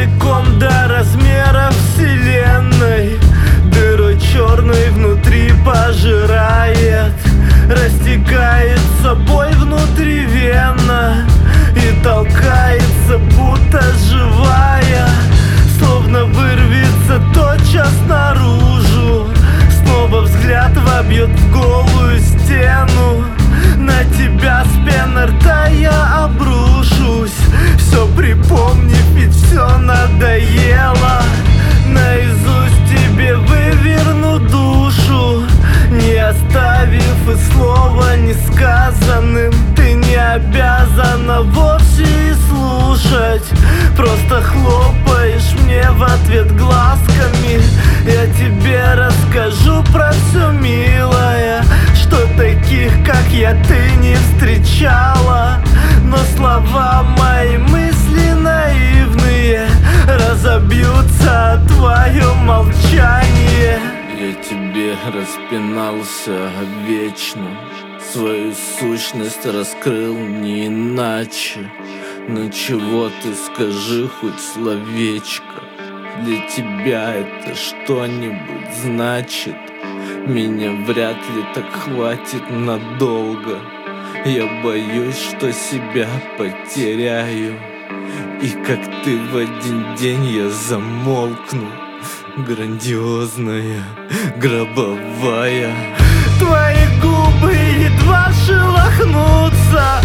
целиком до размера вселенной, дырой черной внутри пожирает, растекается боль внутривенно и толкается, будто живая, словно вырвется тотчас наружу. Снова взгляд вобьет в голую стену. На тебя с пеной рта я обрушусь, все припомнив, ведь все надоело. Наизусть тебе выверну душу, не оставив и слова не сказанным. Ты не обязана вовсе и слушать, просто хлопаешь мне в ответ глазками. Я тебе расскажу про все, милая, что таких, как я, ты не встречала. Но слова мои, мысли наивные, разобьются о твое молчание. Я тебе распинался вечно, свою сущность раскрыл не иначе. Но чего ты скажи хоть словечко, для тебя это что-нибудь значит? Меня вряд ли так хватит надолго. Я боюсь, что себя потеряю, и как ты в один день я замолкну. Грандиозная, гробовая. Твои губы едва шелохнутся,